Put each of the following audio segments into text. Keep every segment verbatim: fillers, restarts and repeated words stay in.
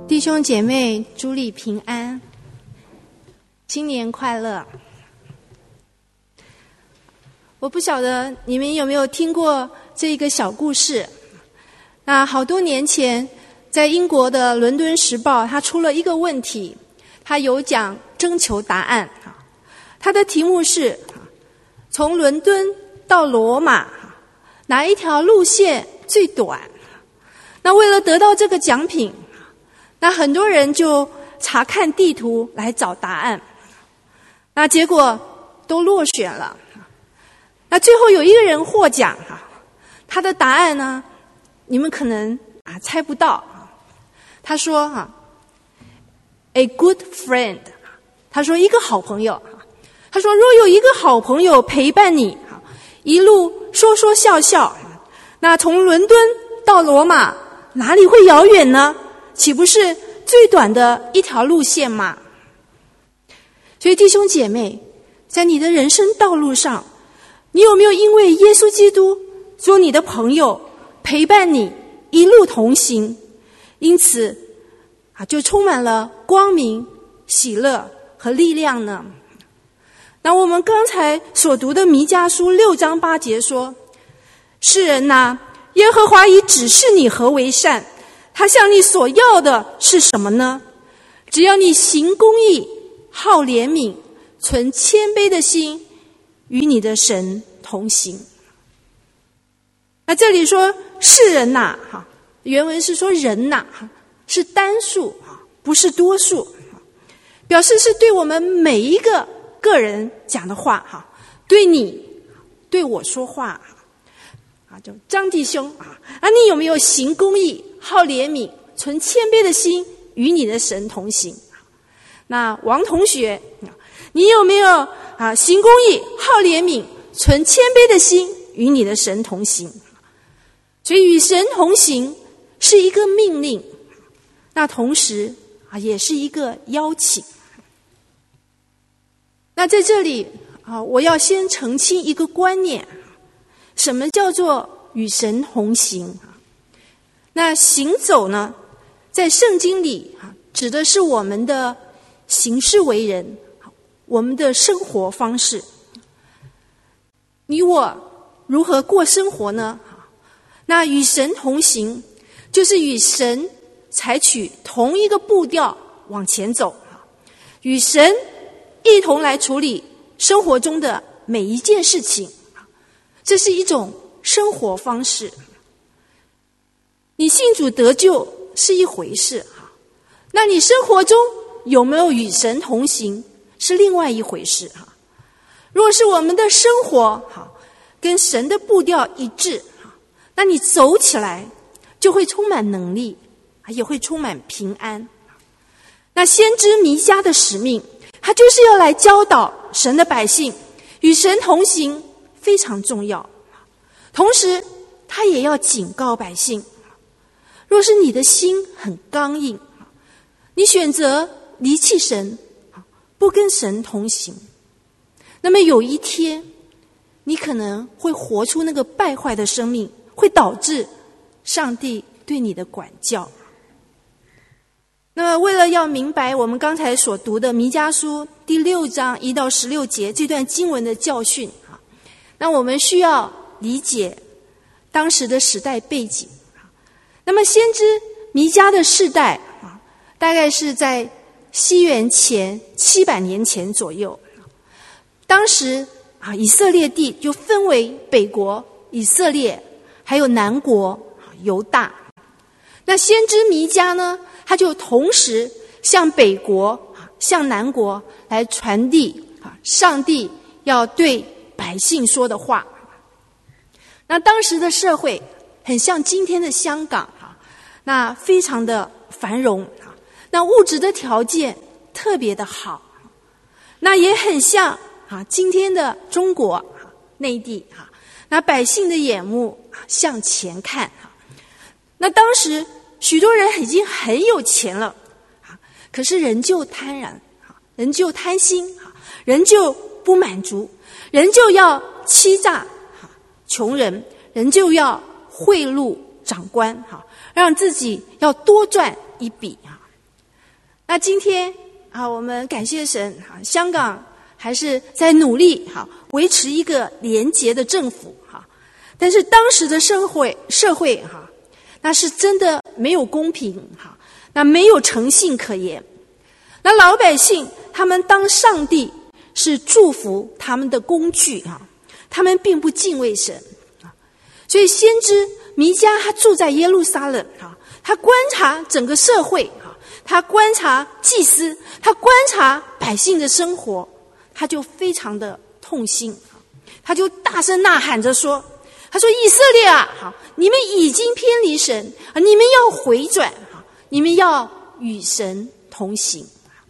弟兄姐妹，主里平安，新年快乐。我不晓得你们有没有听过这一个小故事。那好多年前，在英国的伦敦时报，它出了一个问题，它有讲征求答案。它的题目是：从伦敦到罗马，哪一条路线最短？那为了得到这个奖品，那很多人就查看地图来找答案，那结果都落选了。那最后有一个人获奖，他的答案呢，你们可能啊猜不到。他说啊 ，a good friend， 他说一个好朋友，他说若有一个好朋友陪伴你，一路说说笑笑，那从伦敦到罗马哪里会遥远呢？岂不是最短的一条路线吗？所以弟兄姐妹，在你的人生道路上，你有没有因为耶稣基督做你的朋友，陪伴你一路同行，因此啊，就充满了光明、喜乐和力量呢？那我们刚才所读的弥迦书六章八节说：世人哪，耶和华已指示你何为善，他向你所要的是什么呢？只要你行公义，好怜悯，存谦卑的心，与你的神同行。那这里说世人呐，哈，原文是说人呐，是单数，不是多数，表示是对我们每一个个人讲的话，哈，对你，对我说话，啊，就张弟兄啊，啊，你有没有行公义？好怜悯，存谦卑的心，与你的神同行。那王同学，你有没有啊行公义，好怜悯，存谦卑的心，与你的神同行？所以与神同行是一个命令，那同时啊也是一个邀请。那在这里啊，我要先澄清一个观念，什么叫做与神同行？那行走呢，在圣经里指的是我们的行事为人，我们的生活方式。你我如何过生活呢？那与神同行，就是与神采取同一个步调往前走，与神一同来处理生活中的每一件事情，这是一种生活方式。你信主得救是一回事，那你生活中有没有与神同行是另外一回事。若是我们的生活跟神的步调一致，那你走起来就会充满能力，也会充满平安。那先知弥迦的使命，他就是要来教导神的百姓与神同行非常重要，同时他也要警告百姓，若是你的心很刚硬，你选择离弃神，不跟神同行，那么有一天你可能会活出那个败坏的生命，会导致上帝对你的管教。那么为了要明白我们刚才所读的弥迦书第六章一到十六节这段经文的教训，那我们需要理解当时的时代背景。那么先知弥迦的世代啊，大概是在西元前七百年前左右。当时啊，以色列地就分为北国以色列，还有南国犹大。那先知弥迦呢，他就同时向北国、向南国来传递啊上帝要对百姓说的话。那当时的社会很像今天的香港，那非常的繁荣，那物质的条件特别的好，那也很像啊今天的中国内地，那百姓的眼目向前看。那当时许多人已经很有钱了，可是仍旧贪婪，仍旧贪心，仍旧不满足，仍旧要欺诈穷人，仍旧要贿赂长官，让自己要多赚一笔。 那今天啊，我们感谢神啊，香港还是在努力哈，维持一个廉洁的政府哈。但是当时的社会社会哈，那是真的没有公平哈，那没有诚信可言。那老百姓他们当上帝是祝福他们的工具哈，他们并不敬畏神啊。所以先知弥迦他住在耶路撒冷哈，他观察整个社会哈，他观察祭司，他观察百姓的生活，他就非常的痛心，他就大声呐喊着说，他说以色列啊，你们已经偏离神，你们要回转，你们要与神同行。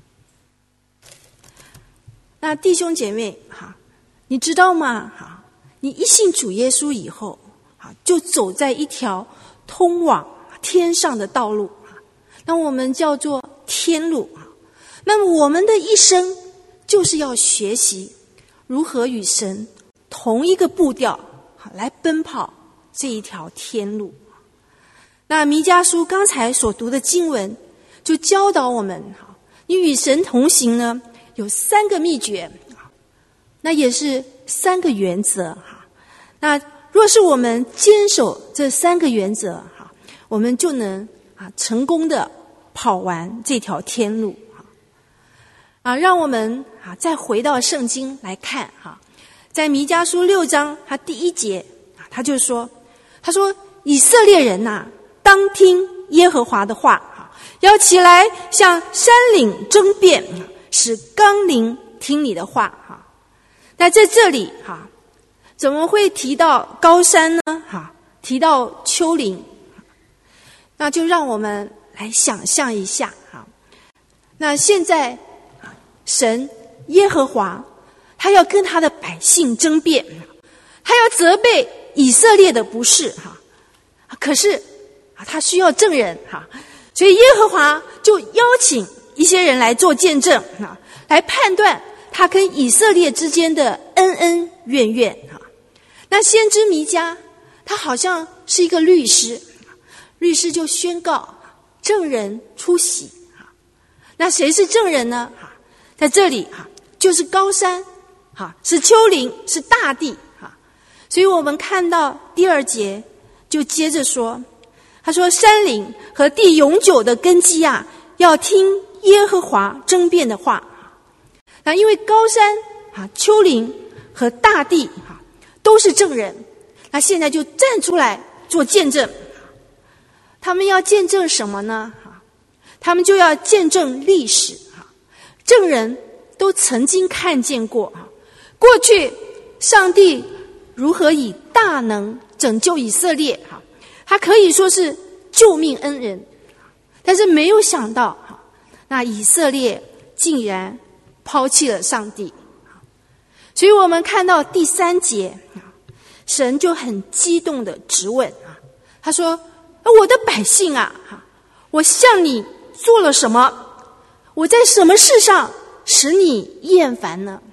那弟兄姐妹哈，你知道吗？哈，你一信主耶稣以后，哈，就走在一条通往天上的道路，那我们叫做天路。那么我们的一生就是要学习如何与神同一个步调来奔跑这一条天路。那弥迦书刚才所读的经文就教导我们，你与神同行呢，有三个秘诀，那也是三个原则。那若是我们坚守这三个原则，我们就能啊成功的跑完这条天路。啊，让我们啊再回到圣经来看哈，在弥迦书六章他第一节，他就说，他说以色列人呐、啊，当听耶和华的话，要起来向山岭争辩，使冈陵听你的话哈。那在这里哈，怎么会提到高山呢？哈，提到丘陵，那就让我们来想象一下哈。那现在神耶和华他要跟他的百姓争辩，他要责备以色列的不是哈，可是他需要证人哈，所以耶和华就邀请一些人来做见证啊，来判断他跟以色列之间的恩恩怨怨啊。那先知弥迦他好像是一个律师，律师就宣告证人出席啊。那谁是证人呢？在这里哈，就是高山哈，是丘陵，是大地哈。所以我们看到第二节就接着说，他说山岭和地永久的根基啊，要听耶和华争辩的话。那因为高山啊、丘陵和大地啊都是证人，那现在就站出来做见证。他们要见证什么呢？他们就要见证历史。证人都曾经看见过过去上帝如何以大能拯救以色列，他可以说是救命恩人，但是没有想到那以色列竟然抛弃了上帝。所以我们看到第三节，神就很激动的质问，他说我的百姓啊，我向你做了什么？我在什么事上使你厌烦呢？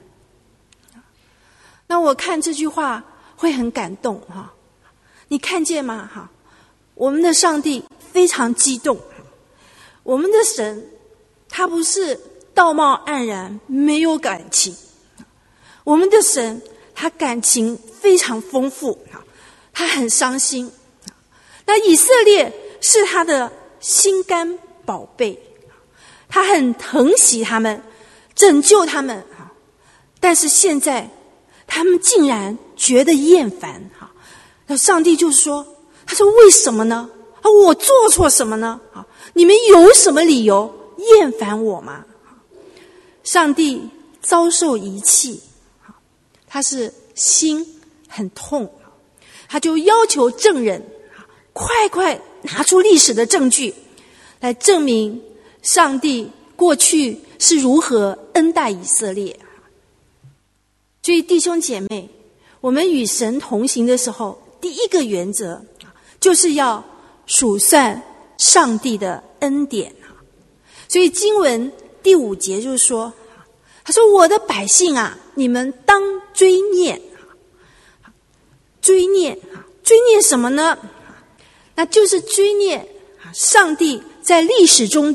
那我看这句话会很感动哈，你看见吗？哈，我们的上帝非常激动，我们的神他不是道貌岸然没有感情，我们的神他感情非常丰富，他很伤心。那以色列是他的心肝宝贝，他很疼惜他们，拯救他们，但是现在他们竟然觉得厌烦。那上帝就说，他说为什么呢？我做错什么呢？你们有什么理由厌烦我吗？上帝遭受遗弃，他是心很痛，他就要求证人快快拿出历史的证据来证明上帝过去是如何恩待以色列。所以弟兄姐妹，我们与神同行的时候，第一个原则就是要数算上帝的恩典。所以经文第五节就是说，他说我的百姓啊，你们当追念。追念追念什么呢？那就是追念上帝在历史中的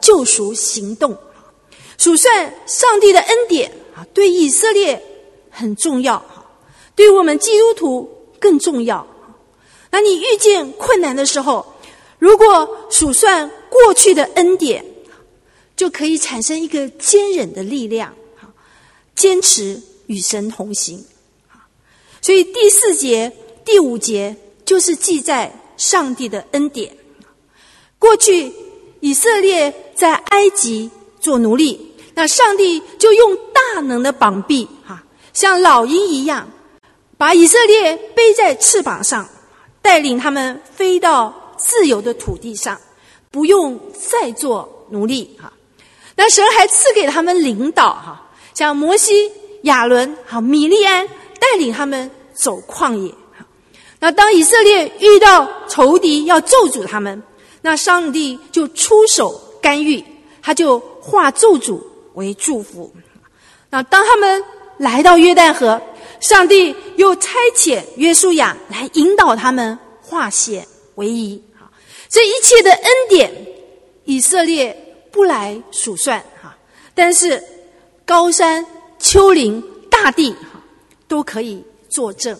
救赎行动。数算上帝的恩典啊，对以色列很重要，对我们基督徒更重要。那你遇见困难的时候，如果数算过去的恩典，就可以产生一个坚忍的力量，坚持与神同行。所以第四节、第五节就是记载上帝的恩典。过去以色列在埃及做奴隶，那上帝就用大能的膀臂，像老鹰一样，把以色列背在翅膀上，带领他们飞到自由的土地上，不用再做奴隶。那神还赐给他们领导，像摩西、亚伦、米利安，带领他们走旷野。那当以色列遇到仇敌要咒诅他们，那上帝就出手干预，他就化咒诅为祝福。那当他们来到约旦河，上帝又差遣约书亚来引导他们化险为夷。这一切的恩典，以色列不来数算，但是高山、丘陵、大地都可以作证。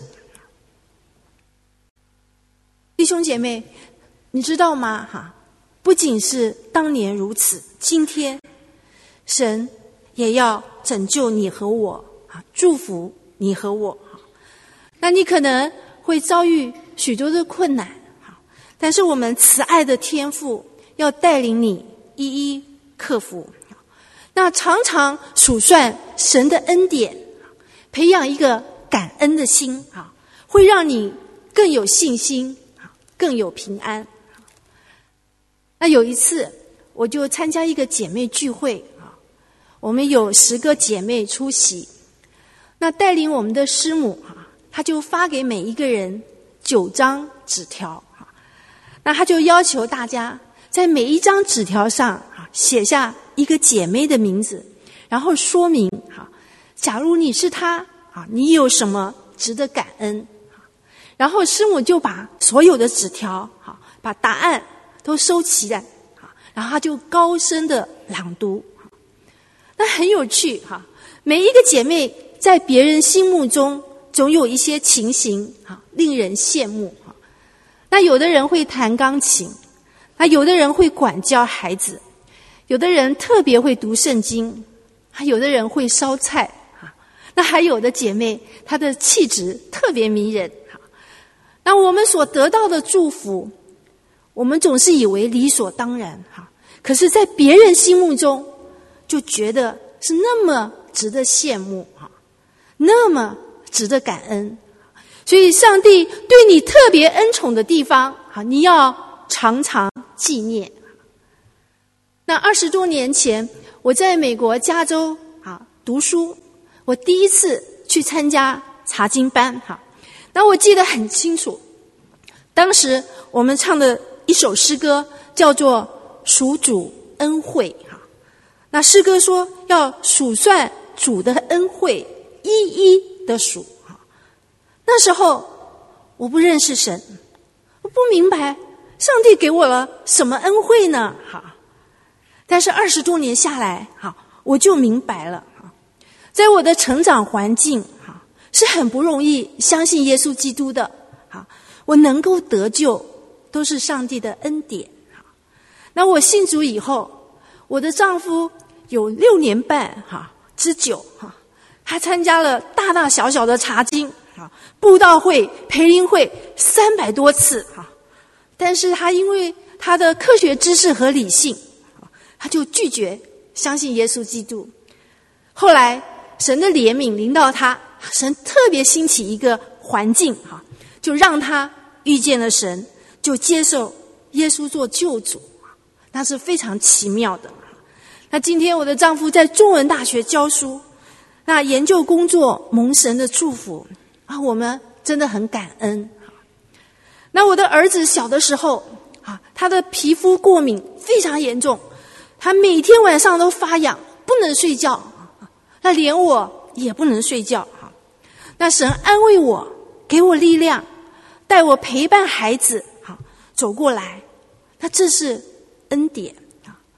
弟兄姐妹，你知道吗？哈，不仅是当年如此，今天神也要拯救你和我，祝福你和我。那你可能会遭遇许多的困难，但是我们慈爱的天父要带领你一一克服。那常常数算神的恩典，培养一个感恩的心，会让你更有信心，更有平安。那有一次我就参加一个姐妹聚会，我们有十个姐妹出席，那带领我们的师母，她就发给每一个人九张纸条，那她就要求大家在每一张纸条上写下一个姐妹的名字，然后说明假如你是她，你有什么值得感恩。然后师母就把所有的纸条，把答案都收齐了，然后她就高声的朗读。那很有趣哈，每一个姐妹在别人心目中总有一些情形令人羡慕。那有的人会弹钢琴，那有的人会管教孩子，有的人特别会读圣经，有的人会烧菜，那还有的姐妹她的气质特别迷人。那我们所得到的祝福，我们总是以为理所当然，可是在别人心目中就觉得是那么值得羡慕，那么值得感恩。所以上帝对你特别恩宠的地方，你要常常纪念。那二十多年前，我在美国加州读书，我第一次去参加查经班，那我记得很清楚，当时我们唱的一首诗歌叫做《数主恩惠》。那诗歌说要数算主的恩惠，一一的数。那时候我不认识神，我不明白上帝给我了什么恩惠呢？但是二十多年下来，我就明白了，在我的成长环境是很不容易相信耶稣基督的，我能够得救都是上帝的恩典。那我信主以后，我的丈夫有六年半之久，他参加了大大小小的查经、布道会、培灵会三百多次，但是他因为他的科学知识和理性，他就拒绝相信耶稣基督。后来神的怜悯临到他，神特别兴起一个环境，就让他遇见了神，就接受耶稣做救主，那是非常奇妙的。那今天我的丈夫在中文大学教书，那研究工作蒙神的祝福啊，我们真的很感恩。那我的儿子小的时候啊，他的皮肤过敏非常严重，他每天晚上都发痒，不能睡觉，那连我也不能睡觉。那神安慰我，给我力量，带我陪伴孩子走过来，那这是恩典。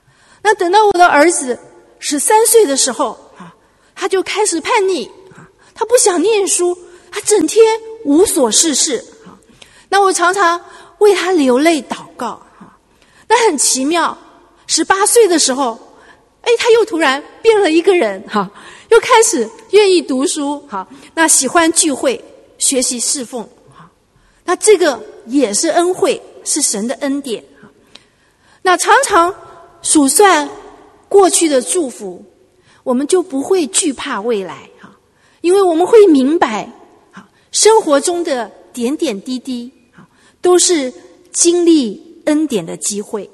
那等到我的儿子十三岁的时候啊，他就开始叛逆啊，他不想念书，他整天无所事事啊。那我常常为他流泪祷告啊。那很奇妙，十八岁的时候，哎，他又突然变了一个人哈，又开始愿意读书哈，那喜欢聚会、学习侍奉哈。那这个也是恩惠，是神的恩典哈。那常常数算过去的祝福，我们就不会惧怕未来哈，因为我们会明白哈，生活中的点点滴滴哈，都是经历恩典的机会。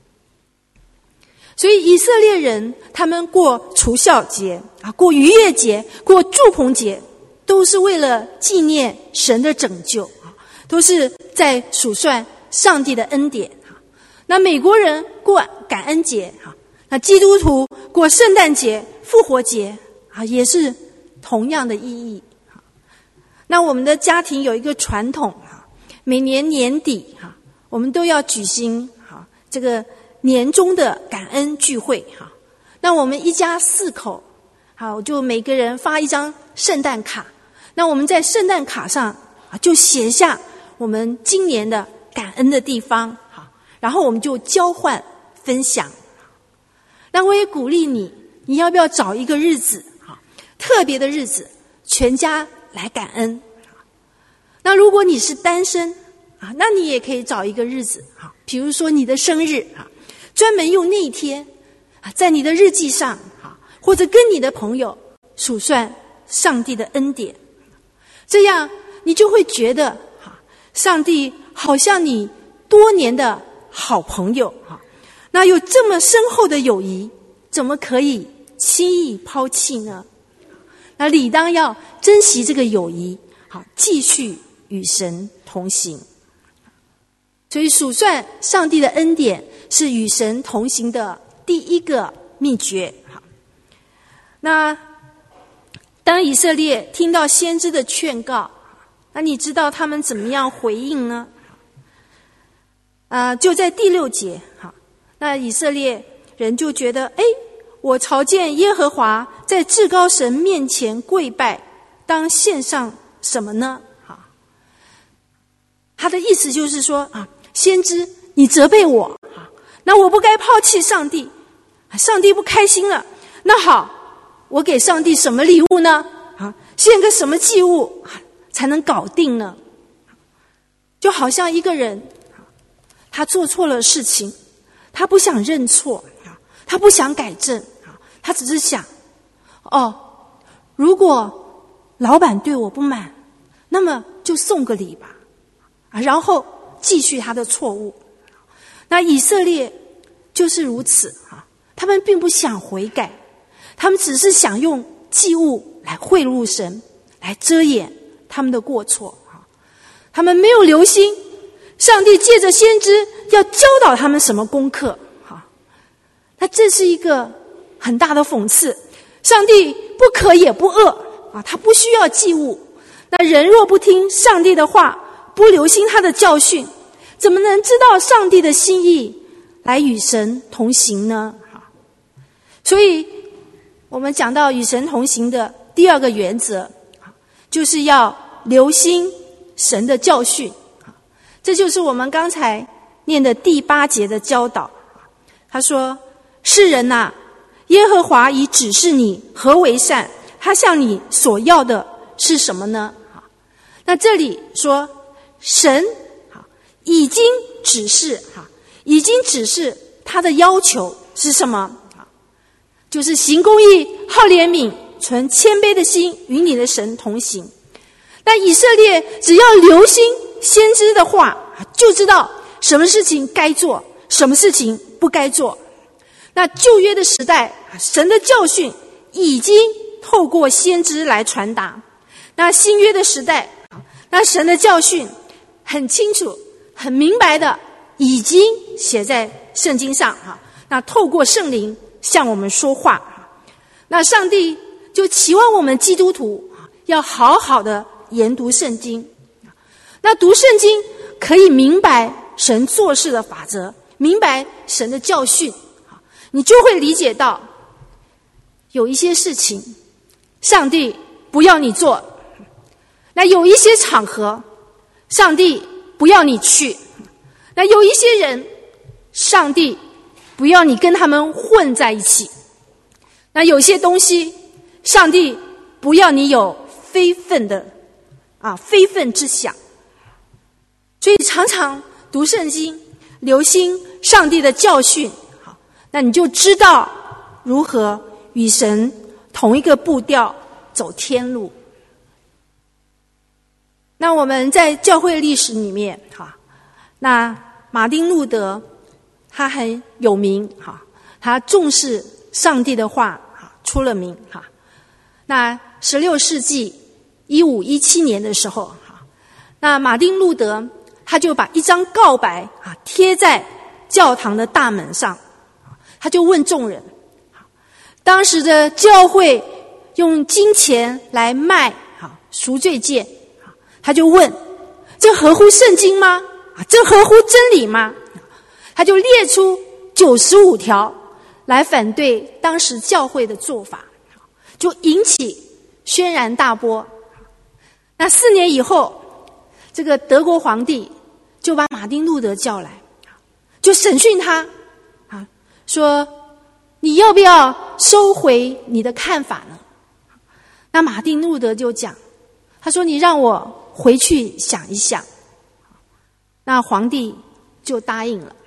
所以以色列人他们过除酵节啊，过逾越节，过住棚节，都是为了纪念神的拯救啊，都是在数算上帝的恩典啊。那美国人过感恩节啊，那基督徒过圣诞节、复活节啊，也是同样的意义啊。那我们的家庭有一个传统啊，每年年底啊，我们都要举行啊这个年终的感恩聚会哈。那我们一家四口，好，就每个人发一张圣诞卡。那我们在圣诞卡上啊，就写下我们今年的感恩的地方，好，然后我们就交换分享。那我也鼓励你，你要不要找一个日子，好，特别的日子，全家来感恩。那如果你是单身啊，那你也可以找一个日子，好，比如说你的生日啊，专门用那一天啊，在你的日记上啊，或者跟你的朋友数算上帝的恩典，这样你就会觉得啊，上帝好像你多年的好朋友啊，那有这么深厚的友谊，怎么可以轻易抛弃呢？那理当要珍惜这个友谊，好，继续与神同行。所以数算上帝的恩典是与神同行的第一个秘诀。好，那当以色列听到先知的劝告，那你知道他们怎么样回应呢？啊、呃，就在第六节，好，那以色列人就觉得，哎，我朝见耶和华，在至高神面前跪拜，当献上什么呢？好，他的意思就是说啊，先知，你责备我，那我不该抛弃上帝，上帝不开心了。那好，我给上帝什么礼物呢？啊，献个什么祭物才能搞定呢？就好像一个人，他做错了事情，他不想认错，他不想改正，他只是想，哦，如果老板对我不满，那么就送个礼吧，啊，然后继续他的错误。那以色列就是如此啊，他们并不想悔改，他们只是想用祭物来贿赂神，来遮掩他们的过错啊。他们没有留心上帝借着先知要教导他们什么功课啊。那这是一个很大的讽刺，上帝不可也不恶啊，他不需要祭物。那人若不听上帝的话，不留心他的教训，怎么能知道上帝的心意，来与神同行呢？所以我们讲到与神同行的第二个原则，就是要留心神的教训。这就是我们刚才念的第八节的教导。他说，世人啊，耶和华已指示你何为善，他向你所要的是什么呢？那这里说神已经指示，已经指示他的要求是什么？就是行公义、好怜悯、存谦卑的心，与你的神同行。那以色列只要留心先知的话，就知道什么事情该做，什么事情不该做。那旧约的时代，神的教训已经透过先知来传达。那新约的时代，那神的教训很清楚、很明白的已经写在圣经上哈。那透过圣灵向我们说话，那上帝就期望我们基督徒要好好的研读圣经。那读圣经可以明白神做事的法则，明白神的教训， 你就会理解到，有一些事情，上帝不要你做；那有一些场合，上帝不要你去；那有一些人，上帝不要你跟他们混在一起；那有些东西，上帝不要你有非分的啊非分之想。所以常常读圣经，留心上帝的教训，好，那你就知道如何与神同一个步调走天路。那我们在教会历史里面，哈，那马丁路德他很有名，哈，他重视上帝的话，哈，出了名，哈。那十六世纪一五一七年的时候，哈，那马丁路德他就把一张告白啊贴在教堂的大门上，他就问众人，当时的教会用金钱来卖啊赎罪券，他就问，这合乎圣经吗？啊，这合乎真理吗？他就列出九十五条来反对当时教会的做法，就引起轩然大波。那四年以后，这个德国皇帝就把马丁路德叫来，就审讯他，啊，说你要不要收回你的看法呢？那马丁路德就讲，他说你让我回去想一想。那皇帝就答应了。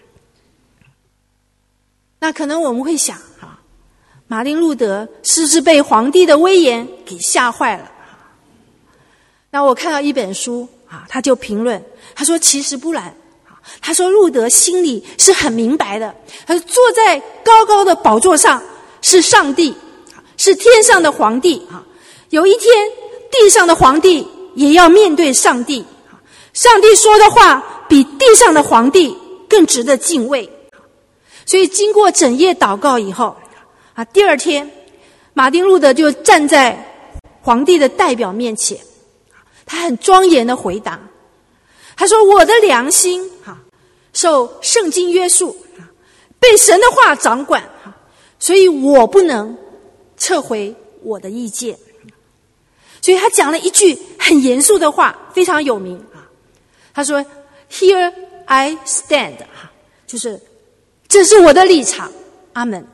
那可能我们会想，啊，马丁路德是不是被皇帝的威严给吓坏了？那我看到一本书啊，他就评论，他说其实不然，他说路德心里是很明白的，他说坐在高高的宝座上是上帝，是天上的皇帝啊，有一天地上的皇帝也要面对上帝，上帝说的话比地上的皇帝更值得敬畏。所以经过整夜祷告以后啊，第二天马丁路德就站在皇帝的代表面前，他很庄严的回答，他说我的良心啊受圣经约束，被神的话掌管，所以我不能撤回我的意见。所以他讲了一句很严肃的话，非常有名啊。他说 Here I stand， 就是这是我的立场，阿们。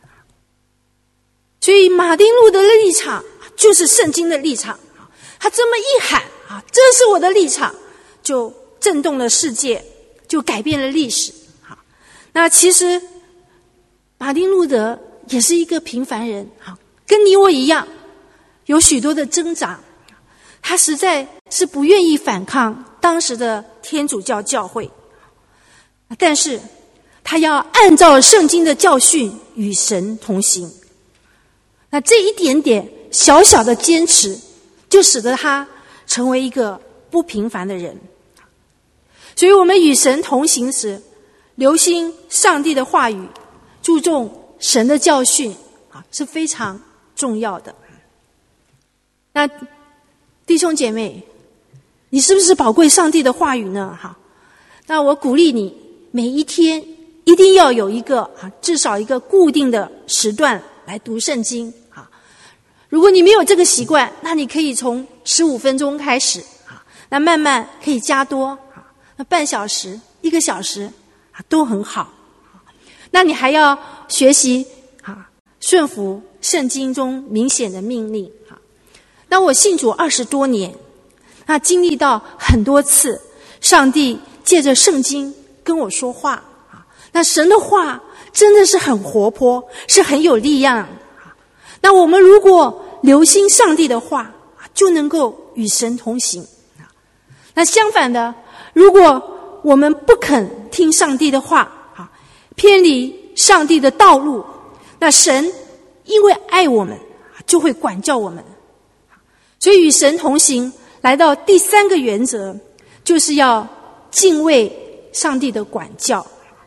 所以马丁路德的立场就是圣经的立场，他这么一喊啊，这是我的立场，就震动了世界，就改变了历史。好，那其实马丁路德也是一个平凡人，好，跟你我一样，有许多的挣扎。他实在是不愿意反抗当时的天主教教会，但是他要按照圣经的教训与神同行。那这一点点小小的坚持，就使得他成为一个不平凡的人。所以我们与神同行时，留心上帝的话语，注重神的教训啊，是非常重要的。那弟兄姐妹，你是不是宝贵上帝的话语呢？哈，那我鼓励你每一天一定要有一个啊，至少一个固定的时段来读圣经啊。如果你没有这个习惯，那你可以从十五分钟开始啊，那慢慢可以加多啊，那半小时、一个小时啊都很好。那你还要学习啊，顺服圣经中明显的命令啊。那我信主二十多年，那经历到很多次，上帝借着圣经跟我说话啊。那神的话真的是很活泼，是很有力量啊。那我们如果留心上帝的话，就能够与神同行啊。那相反的，如果我们不肯听上帝的话啊，偏离上帝的道路，那神因为爱我们，就会管教我们。所以与神同行来到第三个原则，就是要敬畏上帝的管教。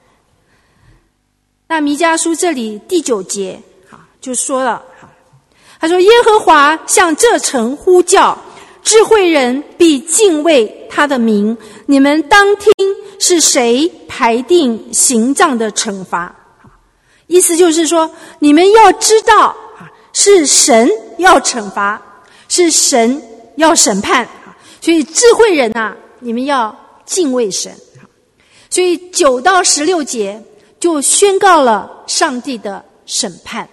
那弥迦书这里第九节就说了，他说耶和华向这城呼叫，智慧人必敬畏他的名，你们当听是谁排定刑杖的惩罚。 意思就是说，你们要知道啊，是神要惩罚，是神要审判，所以智慧人啊，你们要敬畏神。所以九到十六节就宣告了上帝的审判。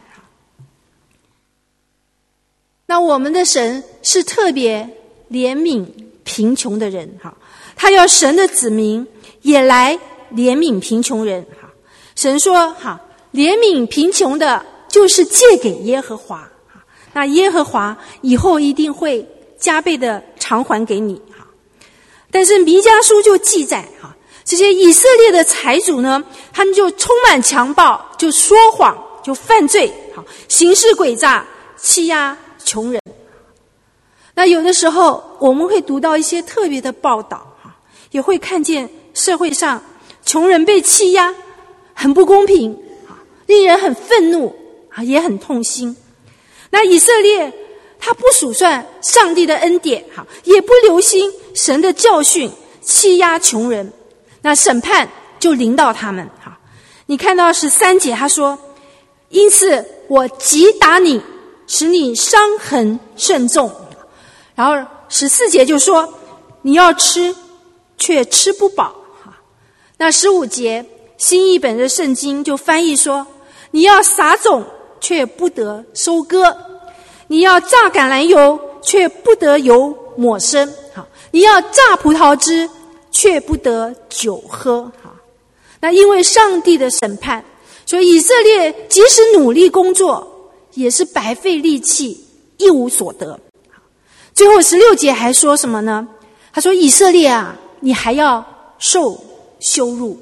那我们的神是特别怜悯贫穷的人，他要神的子民也来怜悯贫穷人。神说怜悯贫穷的就是借给耶和华，那耶和华以后一定会加倍的偿还给你。但是弥迦书就记载这些以色列的财主呢，他们就充满强暴，就说谎，就犯罪，行事诡诈，欺压穷人。那有的时候我们会读到一些特别的报道，也会看见社会上穷人被欺压，很不公平，令人很愤怒，也很痛心。那以色列他不数算上帝的恩典，也不留心神的教训，欺压穷人，那审判就临到他们。你看到十三节他说，因此我击打你，使你伤痕甚重。然后十四节就说，你要吃却吃不饱。那十五节新译本的圣经就翻译说，你要撒种却不得收割，你要榨橄榄油却不得油抹身，你要榨葡萄汁却不得酒喝。那因为上帝的审判，所以以色列即使努力工作也是白费力气，一无所得。最后十六节还说什么呢？他说，以色列啊，你还要受羞辱。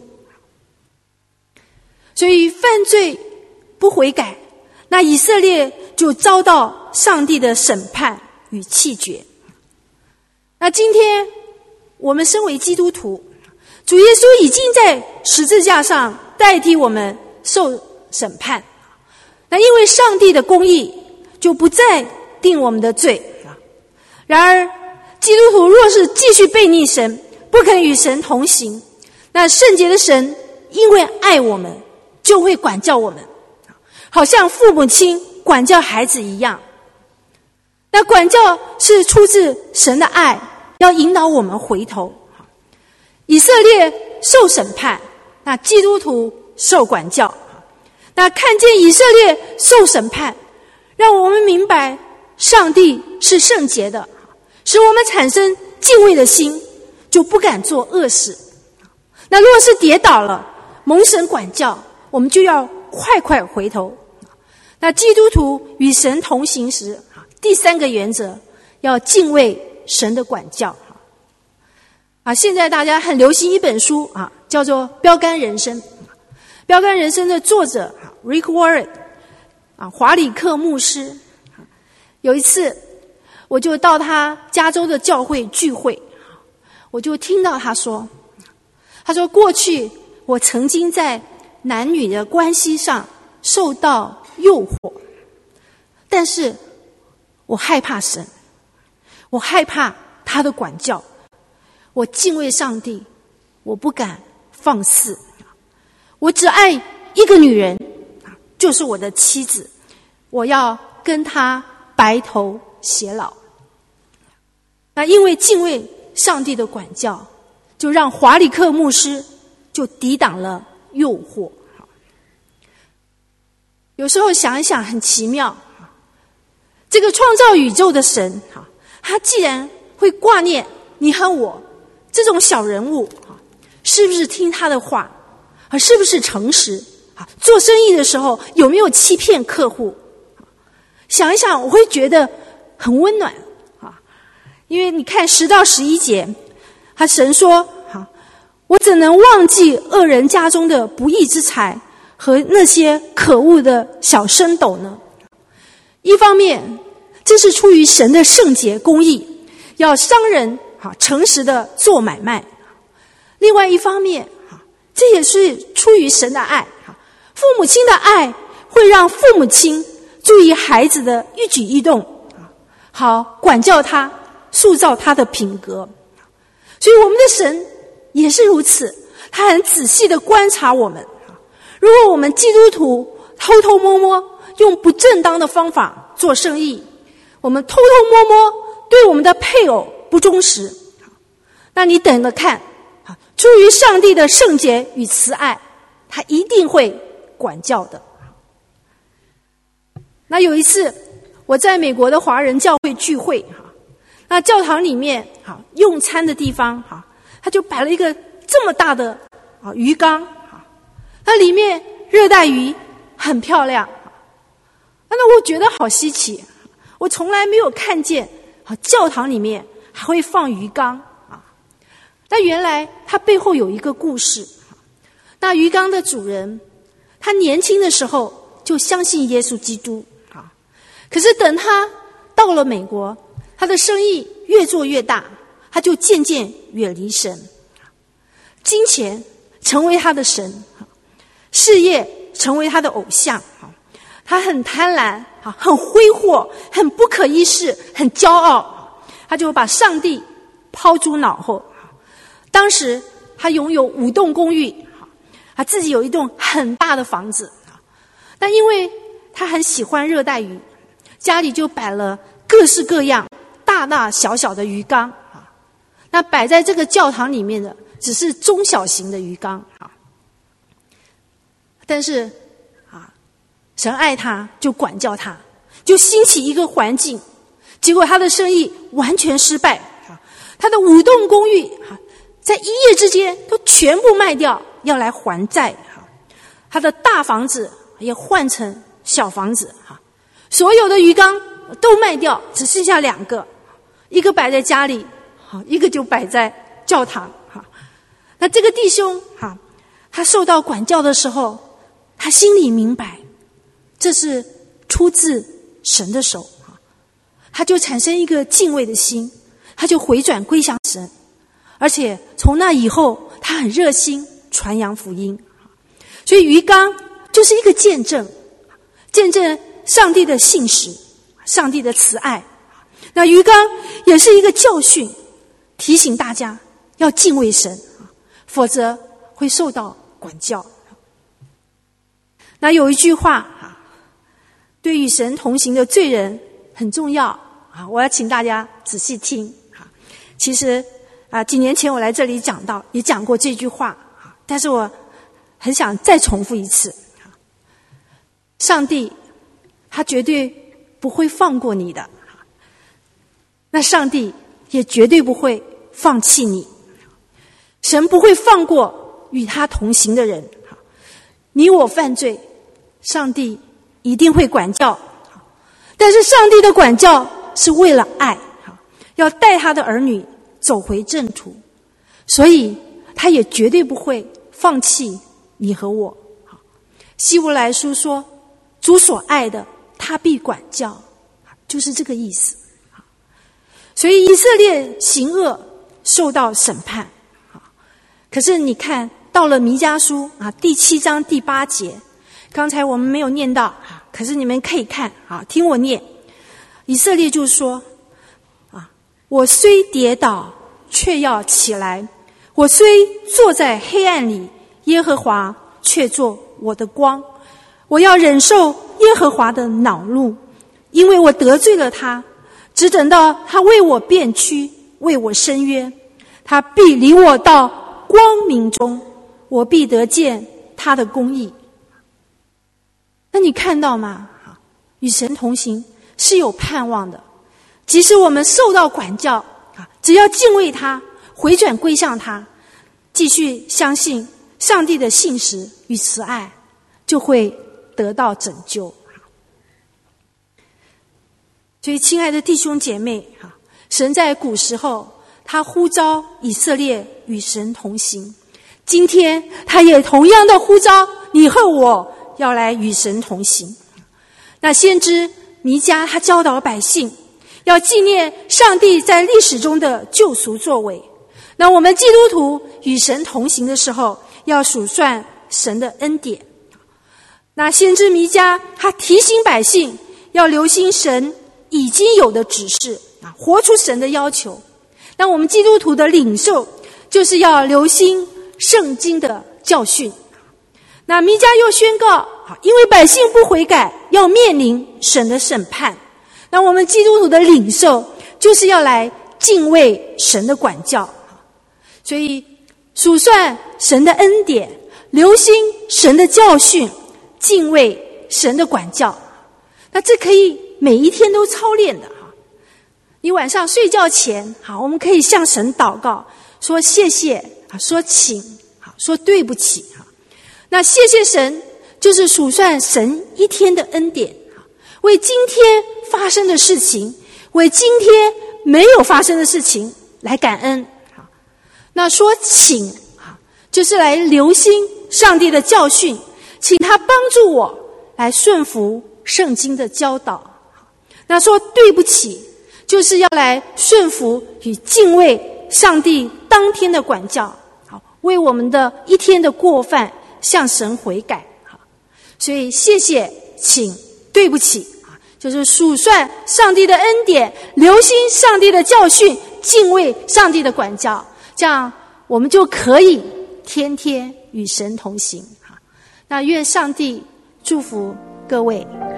所以犯罪不悔改，那以色列就遭到上帝的审判与弃绝。那今天我们身为基督徒，主耶稣已经在十字架上代替我们受审判，那因为上帝的公义就不再定我们的罪。然而基督徒若是继续悖逆神，不肯与神同行，那圣洁的神因为爱我们，就会管教我们，好像父母亲管教孩子一样。那管教是出自神的爱，要引导我们回头。以色列受审判，那基督徒受管教。那看见以色列受审判，让我们明白上帝是圣洁的，使我们产生敬畏的心，就不敢做恶事。那若是跌倒了，蒙神管教，我们就要快快回头。那基督徒与神同行时，第三个原则要敬畏神的管教。啊，现在大家很流行一本书啊，叫做《标杆人生》。《标杆人生》的作者 Rick Warren 啊，华里克牧师。有一次，我就到他加州的教会聚会，我就听到他说，他说过去我曾经在男女的关系上受到诱惑，但是我害怕神，我害怕他的管教，我敬畏上帝，我不敢放肆，我只爱一个女人，就是我的妻子，我要跟她白头偕老。那因为敬畏上帝的管教，就让华里克牧师就抵挡了诱惑。有时候想一想很奇妙，这个创造宇宙的神，他既然会挂念你和我这种小人物，是不是听他的话，是不是诚实，做生意的时候有没有欺骗客户，想一想我会觉得很温暖。因为你看十到十一节，他神说，我怎能忘记恶人家中的不义之财和那些可恶的小升斗呢？一方面这是出于神的圣洁公义，要商人诚实的做买卖；另外一方面这也是出于神的爱，父母亲的爱会让父母亲注意孩子的一举一动，好管教他，塑造他的品格。所以我们的神也是如此，他很仔细的观察我们。如果我们基督徒偷偷摸摸用不正当的方法做生意，我们偷偷摸摸对我们的配偶不忠实，那你等着看，出于上帝的圣洁与慈爱，他一定会管教的。那有一次我在美国的华人教会聚会，那教堂里面用餐的地方，他就摆了一个这么大的鱼缸，那里面热带鱼很漂亮，那我觉得好稀奇，我从来没有看见教堂里面还会放鱼缸啊。那原来它背后有一个故事。那鱼缸的主人，他年轻的时候就相信耶稣基督啊，可是等他到了美国，他的生意越做越大，他就渐渐远离神，金钱成为他的神，事业成为他的偶像，他很贪婪，很挥霍，很不可一世，很骄傲，他就把上帝抛诸脑后。当时他拥有五栋公寓，他自己有一栋很大的房子，但因为他很喜欢热带鱼，家里就摆了各式各样大大小小的鱼缸，那摆在这个教堂里面的只是中小型的鱼缸，但是啊，神爱他，就管教他，就兴起一个环境，结果他的生意完全失败，他的五栋公寓在一夜之间都全部卖掉，要来还债，他的大房子也换成小房子，所有的鱼缸都卖掉，只剩下两个，一个摆在家里，一个就摆在教堂。那这个弟兄他受到管教的时候，他心里明白这是出自神的手，他就产生一个敬畏的心，他就回转归向神，而且从那以后他很热心传扬福音。所以鱼缸就是一个见证，见证上帝的信实，上帝的慈爱。那鱼缸也是一个教训，提醒大家要敬畏神，否则会受到管教。那有一句话，对与神同行的罪人很重要，我要请大家仔细听。其实啊，几年前我来这里讲到，也讲过这句话，但是我很想再重复一次。上帝他绝对不会放过你的，那上帝也绝对不会放弃你。神不会放过与他同行的人，你我犯罪，上帝一定会管教，但是上帝的管教是为了爱，要带他的儿女走回正途，所以他也绝对不会放弃你和我。希伯来书说，主所爱的他必管教，就是这个意思。所以以色列行恶受到审判，可是你看到了弥迦书啊第七章第八节，刚才我们没有念到，可是你们可以看啊，听我念。以色列就说啊，我虽跌倒却要起来，我虽坐在黑暗里，耶和华却做我的光。我要忍受耶和华的恼怒，因为我得罪了他，只等到他为我辩屈，为我伸冤，他必领我到光明中，我必得见他的公义。那你看到吗？与神同行是有盼望的，即使我们受到管教，只要敬畏他，回转归向他，继续相信上帝的信实与慈爱，就会得到拯救。所以亲爱的弟兄姐妹，神在古时候他呼召以色列与神同行，今天他也同样的呼召你和我要来与神同行。那先知弥迦他教导百姓要纪念上帝在历史中的救赎作为，那我们基督徒与神同行的时候要数算神的恩典。那先知弥迦他提醒百姓要留心神已经有的指示，活出神的要求。那我们基督徒的领受就是要留心圣经的教训。那弥迦又宣告因为百姓不悔改，要面临神的审判。那我们基督徒的领受，就是要来敬畏神的管教。所以数算神的恩典，留心神的教训，敬畏神的管教。那这可以每一天都操练的。你晚上睡觉前，好，我们可以向神祷告，说谢谢，说请，说对不起。那谢谢神，就是数算神一天的恩典，为今天发生的事情，为今天没有发生的事情来感恩。那说请，就是来留心上帝的教训，请他帮助我来顺服圣经的教导。那说对不起，就是要来顺服与敬畏上帝当天的管教，好，为我们的一天的过犯向神悔改。好，所以谢谢，请，对不起，就是数算上帝的恩典，留心上帝的教训，敬畏上帝的管教，这样我们就可以天天与神同行。那愿上帝祝福各位。